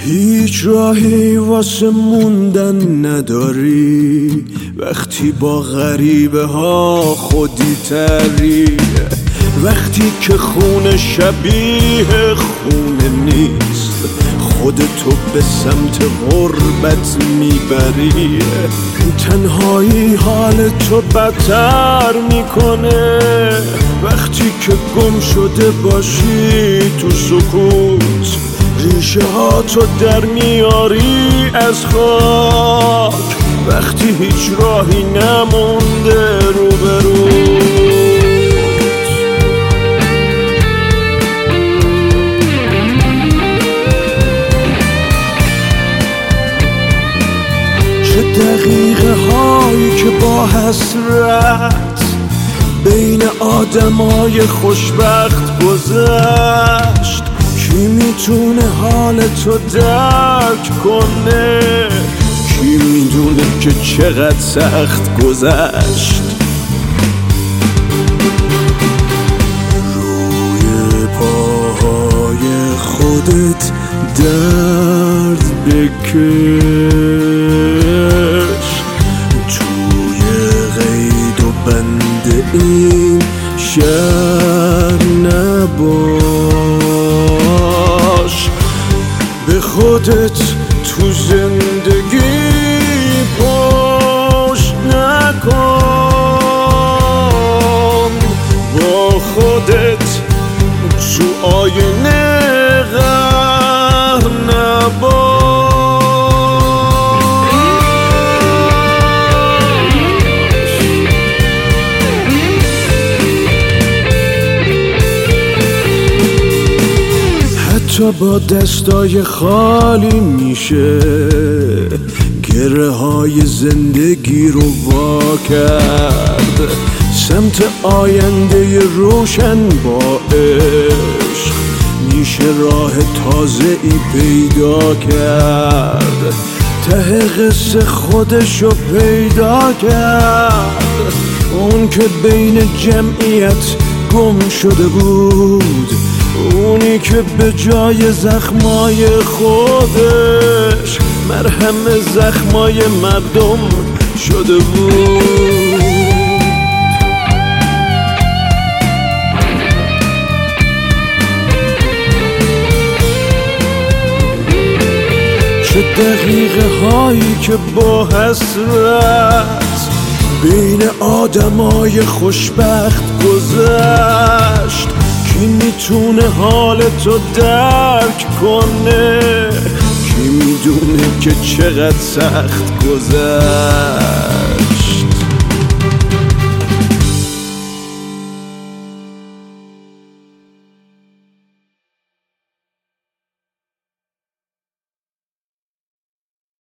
هیچ راهی واسه موندن نداری وقتی با غریبه ها خودی تری، وقتی که خونه شبیه خونه نیست خودتو به سمت غربت میبری، تنهایی حالتو بدتر میکنه وقتی که گم شده باشی تو سکوت، ریشه ها تو در میاری از خاک وقتی هیچ راهی نمونده روبروت. چه دقیقه هایی که با حسرت بین آدمای خوشبخت گذشت، کی میتونه حالتو درک کنه، کی میدونه که چقدر سخت گذشت. روی پاهای خودت درد بکش، توی قید و بند این شهر نباش، به خودت تو زندگی پشت نکن، با خودت تو آینه غر نباش. حتی با دستای خالی میشه گره های زندگی رو وا کرد، سمت آینده روشن با عشق میشه راه تازه ای پیدا کرد، ته قصه خودشو پیدا کرد، اون که بین جمعیت گم شده بود، اونی که به جای زخمای خودش مرهم زخمای مردم شده بود. چه دقیقه هایی که با حسرت بین آدمای خوشبخت گذشت، کی میتونه حالتو درک کنه، کی میدونه که چقدر سخت گذشت.